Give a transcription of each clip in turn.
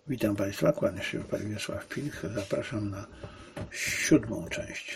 Witam Państwa, kłaniam się Pan Wiesław Pilch. Zapraszam na 7. część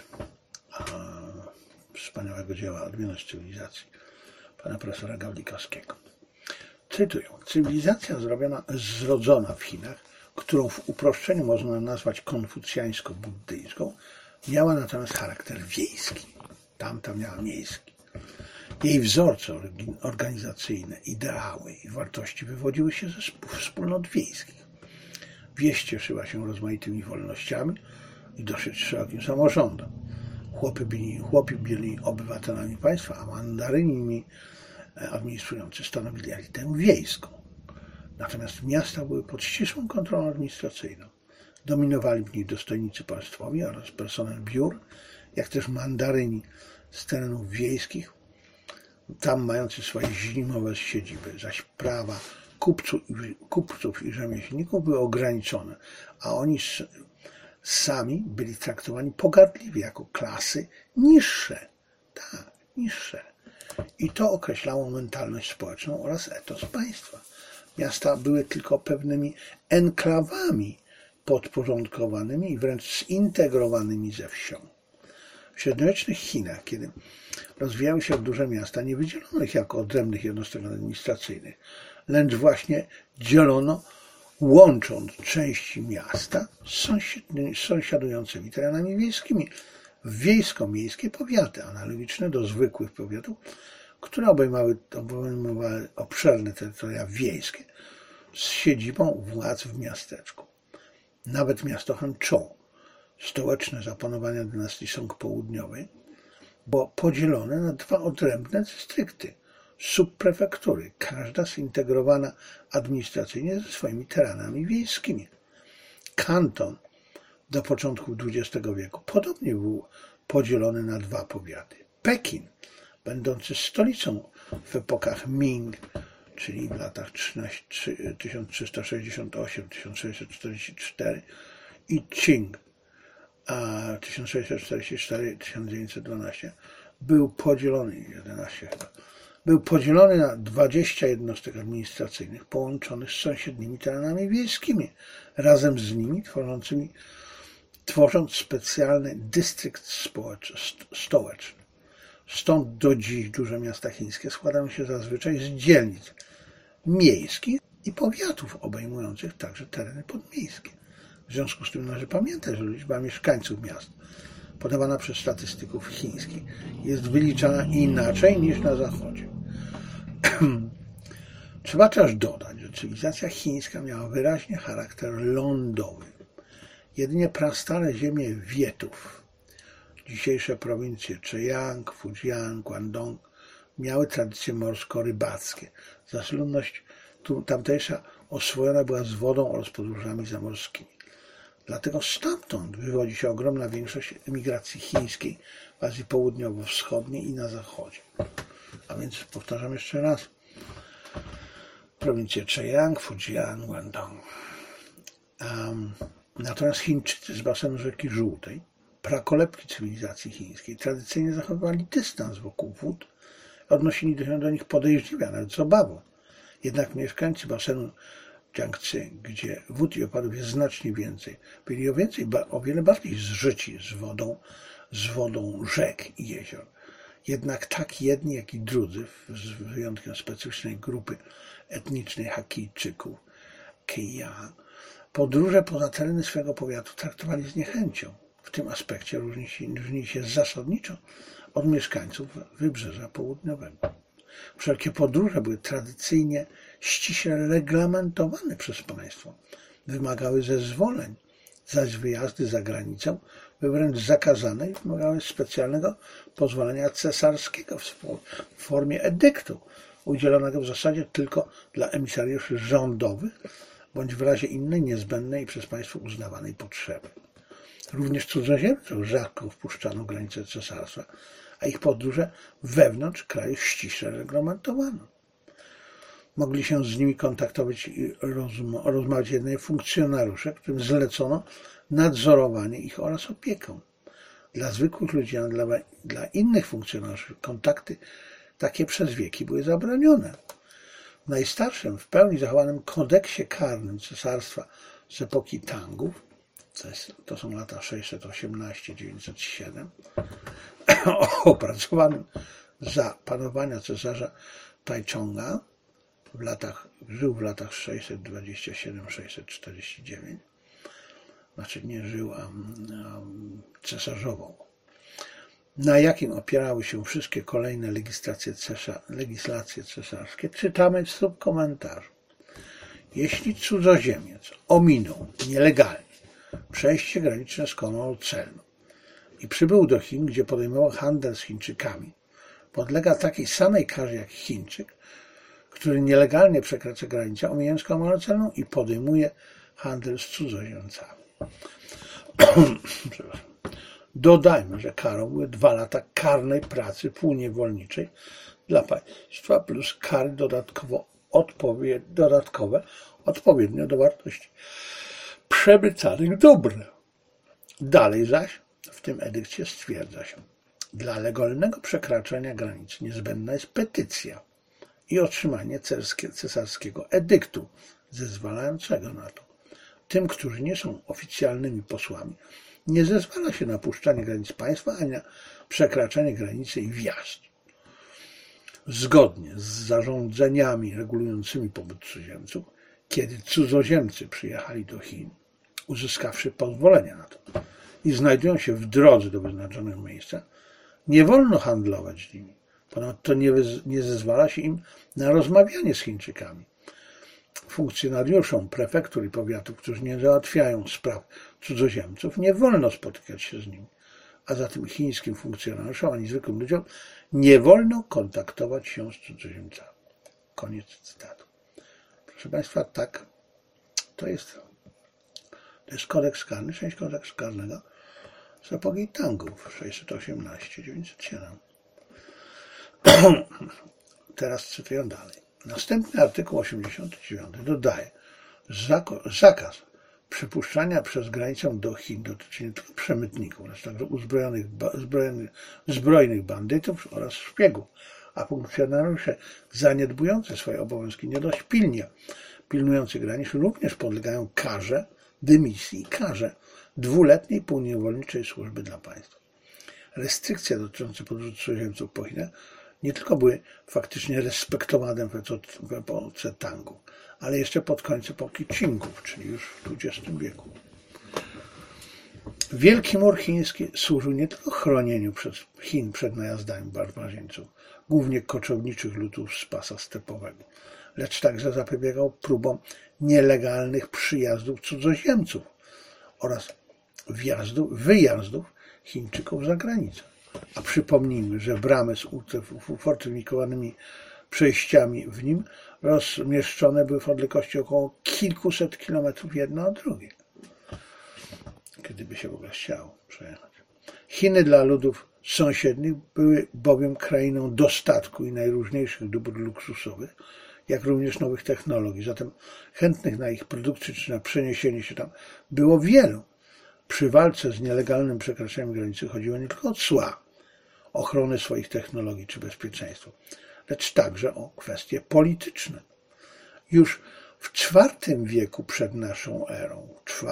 wspaniałego dzieła Odmienność cywilizacji pana profesora Gawlikowskiego. Cytuję: cywilizacja zrodzona w Chinach, którą w uproszczeniu można nazwać konfucjańsko-buddyjską, miała natomiast charakter wiejski. Tamta miała miejski. Jej wzorce organizacyjne, ideały i wartości wywodziły się ze wspólnot wiejskich. Wieś cieszyła się rozmaitymi wolnościami i dosyć szerokim samorządem. Chłopi byli obywatelami państwa, a mandaryni administrujący stanowili elitę wiejską. Natomiast miasta były pod ścisłą kontrolą administracyjną. Dominowali w nich dostojnicy państwowi oraz personel biur, jak też mandaryni z terenów wiejskich, tam mający swoje zimowe siedziby, zaś prawa kupców i rzemieślników były ograniczone, a oni sami byli traktowani pogardliwie jako klasy niższe. Tak, niższe. I to określało mentalność społeczną oraz etos państwa. Miasta były tylko pewnymi enklawami podporządkowanymi i wręcz zintegrowanymi ze wsią. W średniowiecznych Chinach, kiedy rozwijały się duże miasta, nie wydzielono ich jako odrębnych jednostek administracyjnych, lecz właśnie dzielono, łącząc części miasta z sąsiadującymi terenami wiejskimi w wiejsko-miejskie powiaty, analogiczne do zwykłych powiatów, które obejmowały obszerne terytoria wiejskie z siedzibą władz w miasteczku. Nawet miasto Hanzhou, stołeczne za panowania dynastii Song Południowej, było podzielone na dwa odrębne dystrykty, subprefektury, każda zintegrowana administracyjnie ze swoimi terenami wiejskimi. Kanton do początków XX wieku podobnie był podzielony na dwa powiaty. Pekin, będący stolicą w epokach Ming, czyli w latach 1368-1644 i Qing 1644-1912, był podzielony na 20 jednostek administracyjnych połączonych z sąsiednimi terenami wiejskimi, razem z nimi tworząc specjalny dystrykt stołeczny. Stąd do dziś duże miasta chińskie składają się zazwyczaj z dzielnic miejskich i powiatów obejmujących także tereny podmiejskie. W związku z tym należy pamiętać, że liczba mieszkańców miast podawana przez statystyków chińskich jest wyliczana inaczej niż na Zachodzie. Trzeba też dodać, że cywilizacja chińska miała wyraźnie charakter lądowy. Jedynie prastare ziemie Wietów, dzisiejsze prowincje Zhejiang, Fujian, Guangdong, miały tradycje morsko-rybackie. Zaś ludność tamtejsza oswojona była z wodą oraz podróżami zamorskimi. Dlatego stamtąd wywodzi się ogromna większość emigracji chińskiej w Azji Południowo-Wschodniej i na Zachodzie. A więc powtarzam jeszcze raz. Prowincje Zhejiang, Fujian, Guangdong. Natomiast Chińczycy z basenu rzeki Żółtej, prakolebki cywilizacji chińskiej, tradycyjnie zachowywali dystans wokół wód, odnosili się do nich podejrzliwie, nawet z obawą. Jednak mieszkańcy basenu Jiangtze, gdzie wód i opadów jest znacznie więcej, byli o wiele bardziej zżyci z wodą rzek i jezior. Jednak tak jedni, jak i drudzy, z wyjątkiem specyficznej grupy etnicznej Hakijczyków, Keia, podróże poza tereny swego powiatu traktowali z niechęcią. W tym aspekcie różnili się zasadniczo od mieszkańców Wybrzeża Południowego. Wszelkie podróże były tradycyjnie ściśle reglamentowane przez państwo. Wymagały zezwoleń, zaś wyjazdy za granicę były wręcz zakazane i wymagały specjalnego pozwolenia cesarskiego w formie edyktu, udzielonego w zasadzie tylko dla emisariuszy rządowych, bądź w razie innej niezbędnej przez państwo uznawanej potrzeby. Również cudzoziemców rzadko wpuszczano w granice cesarstwa, a ich podróże wewnątrz kraju ściśle reglamentowano. Mogli się z nimi kontaktować i rozmawiać jedynie funkcjonariusze, którym zlecono nadzorowanie ich oraz opiekę. Dla zwykłych ludzi, a dla innych funkcjonariuszy kontakty takie przez wieki były zabronione. W najstarszym, w pełni zachowanym kodeksie karnym cesarstwa z epoki Tangów, to są lata 618-907, opracowanym za panowania cesarza Taichonga, żył w latach 627-649, znaczy nie żył, a cesarzował, na jakim opierały się wszystkie kolejne legislacje cesarskie, czytamy w subkomentarzu. Jeśli cudzoziemiec ominął nielegalnie przejście graniczne z koroną celną i przybył do Chin, gdzie podejmował handel z Chińczykami, podlega takiej samej karze jak Chińczyk, który nielegalnie przekracza granicę, omijając koronę celną i podejmuje handel z cudzoziemcami. Dodajmy, że karą były 2 lata karnej pracy półniewolniczej dla państwa plus kary dodatkowe odpowiednio do wartości przebycanych dóbr. Dalej zaś w tym edykcie stwierdza się, dla legalnego przekraczania granicy niezbędna jest petycja i otrzymanie cesarskiego edyktu zezwalającego na to. Tym, którzy nie są oficjalnymi posłami, nie zezwala się na puszczanie granic państwa, ani na przekraczanie granicy i wjazd. Zgodnie z zarządzeniami regulującymi pobyt cudzoziemców, kiedy cudzoziemcy przyjechali do Chin, uzyskawszy pozwolenie na to i znajdują się w drodze do wyznaczonego miejsca, nie wolno handlować z nimi. Ponadto nie zezwala się im na rozmawianie z Chińczykami. Funkcjonariuszom prefektur i powiatów, którzy nie załatwiają spraw cudzoziemców, nie wolno spotykać się z nimi. A zatem chińskim funkcjonariuszom ani zwykłym ludziom nie wolno kontaktować się z cudzoziemcami. Koniec cytatu. Proszę Państwa, tak, to jest kodeks karny, część kodeksu karnego z epoki Tangów 618-907. Teraz cytuję dalej. Następny artykuł 89 dodaje, zakaz przepuszczania przez granicę do Chin dotyczy nie tylko przemytników, lecz także zbrojnych bandytów oraz szpiegów, a funkcjonariusze zaniedbujący swoje obowiązki nie dość pilnie pilnujący granic również podlegają karze dymisji i karze 2-letniej półniewolniczej służby dla państwa. Restrykcje dotyczące podróży cudzoziemców po Chinach nie tylko były faktycznie respektowane w epoce Tangów, ale jeszcze pod koniec epoki Qingów, czyli już w XX wieku. Wielki Mur Chiński służył nie tylko chronieniu Chin przed najazdami barbarzyńców, głównie koczowniczych ludów z pasa stepowego, lecz także zapobiegał próbom nielegalnych przyjazdów cudzoziemców oraz wyjazdów Chińczyków za granicę. A przypomnijmy, że bramy z ufortyfikowanymi przejściami w nim rozmieszczone były w odległości około kilkuset kilometrów jedno od drugiej. Gdyby się w ogóle chciało przejechać. Chiny dla ludów sąsiednich były bowiem krainą dostatku i najróżniejszych dóbr luksusowych, jak również nowych technologii. Zatem chętnych na ich produkcję czy na przeniesienie się tam było wielu. Przy walce z nielegalnym przekraczaniem granicy chodziło nie tylko o cła, ochronę swoich technologii czy bezpieczeństwo, lecz także o kwestie polityczne. Już w IV wieku przed naszą erą,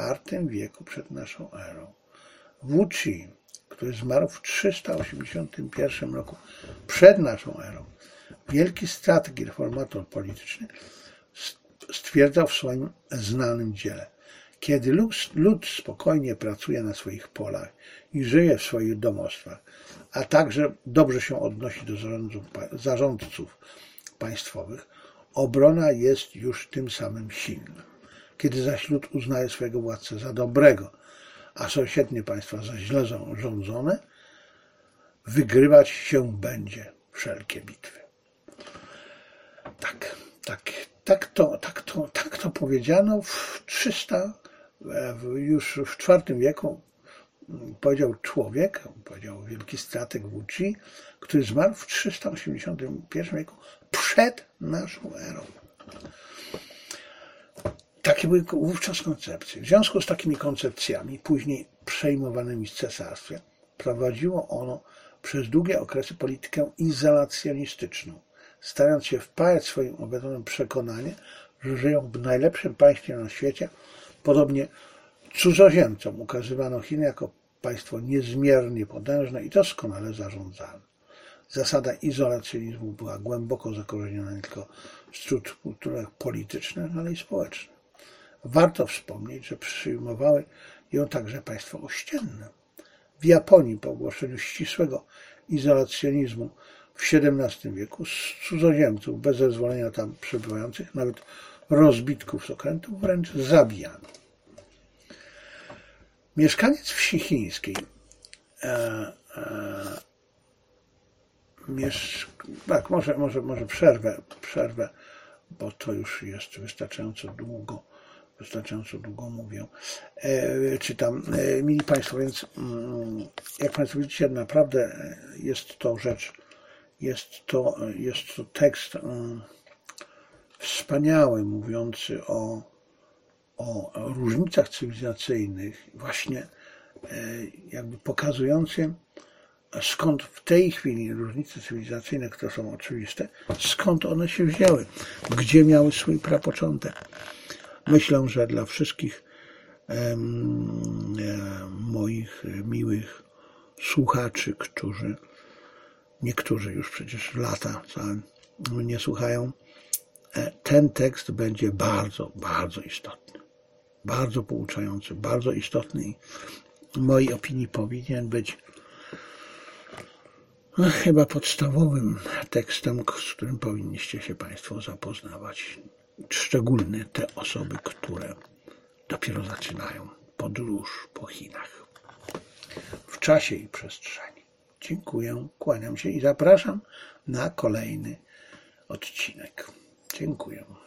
Wu Qi, który zmarł w 381 roku przed naszą erą, wielki strateg i reformator polityczny, stwierdzał w swoim znanym dziele: kiedy lud spokojnie pracuje na swoich polach i żyje w swoich domostwach, a także dobrze się odnosi do zarządców państwowych, obrona jest już tym samym silna. Kiedy zaś lud uznaje swojego władcę za dobrego, a sąsiednie państwa za źle rządzone, wygrywać się będzie wszelkie bitwy. Tak to powiedziano już w IV wieku. Powiedział wielki strateg Wu Qi, który zmarł w 381 wieku przed naszą erą. Takie były wówczas koncepcje. W związku z takimi koncepcjami, później przejmowanymi z cesarstwem, prowadziło ono przez długie okresy politykę izolacjonistyczną, starając się wpajać swoim obywatelom przekonanie, że żyją w najlepszym państwie na świecie, Podobnie cudzoziemcom ukazywano Chiny jako państwo niezmiernie potężne i doskonale zarządzane. Zasada izolacjonizmu była głęboko zakorzeniona nie tylko w strukturach politycznych, ale i społecznych. Warto wspomnieć, że przyjmowały ją także państwa ościenne. W Japonii po ogłoszeniu ścisłego izolacjonizmu w XVII wieku z cudzoziemców bez zezwolenia tam przebywających, nawet rozbitków z okrętów, wręcz zabijano. Mieszkaniec wsi chińskiej może przerwę, bo to już jest wystarczająco długo mówię. Czytam. Mili Państwo, więc jak Państwo widzicie, naprawdę jest to tekst wspaniały, mówiący o różnicach cywilizacyjnych, właśnie jakby pokazujący, skąd w tej chwili różnice cywilizacyjne, które są oczywiste, skąd one się wzięły, gdzie miały swój prapoczątek. Myślę, że dla wszystkich moich miłych słuchaczy, niektórzy już przecież lata mnie słuchają, ten tekst będzie bardzo, bardzo istotny, bardzo pouczający, bardzo istotny i w mojej opinii powinien być chyba podstawowym tekstem, z którym powinniście się Państwo zapoznawać. Szczególnie te osoby, które dopiero zaczynają podróż po Chinach w czasie i przestrzeni. Dziękuję, kłaniam się i zapraszam na kolejny odcinek. Dziękuję.